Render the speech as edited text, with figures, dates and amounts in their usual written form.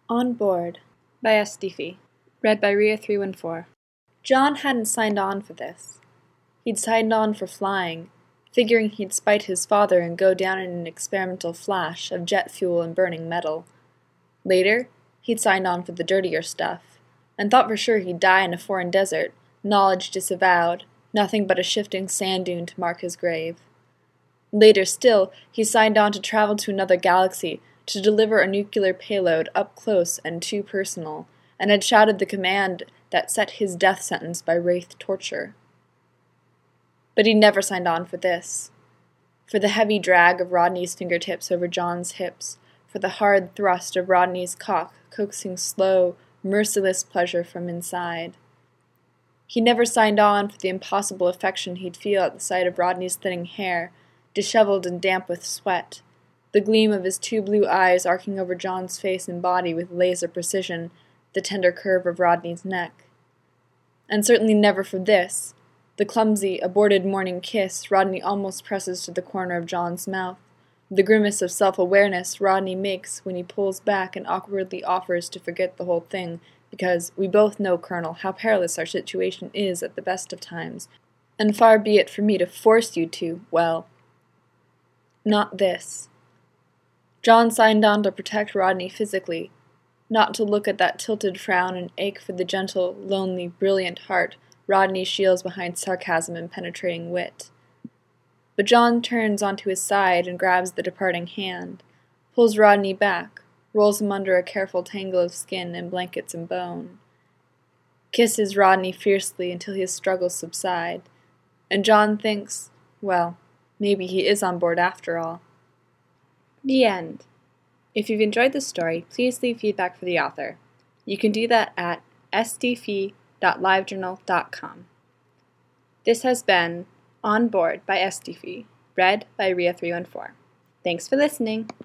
On Board by S. Diffie. Read by Ria314. John hadn't signed on for this. He'd signed on for flying, figuring he'd spite his father and go down in an experimental flash of jet fuel and burning metal. Later, he'd signed on for the dirtier stuff, and thought for sure he'd die in a foreign desert, knowledge disavowed, nothing but a shifting sand dune to mark his grave. Later still, he signed on to travel to another galaxy, to deliver a nuclear payload up close and too personal, and had shouted the command that set his death sentence by wraith torture. But he never signed on for this. For the heavy drag of Rodney's fingertips over John's hips, for the hard thrust of Rodney's cock coaxing slow, merciless pleasure from inside. He never signed on for the impossible affection he'd feel at the sight of Rodney's thinning hair, disheveled and damp with sweat, the gleam of his two blue eyes arcing over John's face and body with laser precision, the tender curve of Rodney's neck. And certainly never for this, the clumsy, aborted morning kiss Rodney almost presses to the corner of John's mouth, the grimace of self-awareness Rodney makes when he pulls back and awkwardly offers to forget the whole thing, because we both know, Colonel, how perilous our situation is at the best of times, and far be it for me to force you to, well, not this. John signed on to protect Rodney physically, not to look at that tilted frown and ache for the gentle, lonely, brilliant heart Rodney shields behind sarcasm and penetrating wit. But John turns onto his side and grabs the departing hand, pulls Rodney back, rolls him under a careful tangle of skin and blankets and bone, kisses Rodney fiercely until his struggles subside, and John thinks, well, maybe he is on board after all. The end. If you've enjoyed this story, please leave feedback for the author. You can do that at sdfee.livejournal.com. This has been On Board by S. Diffie, read by Ria314. Thanks for listening.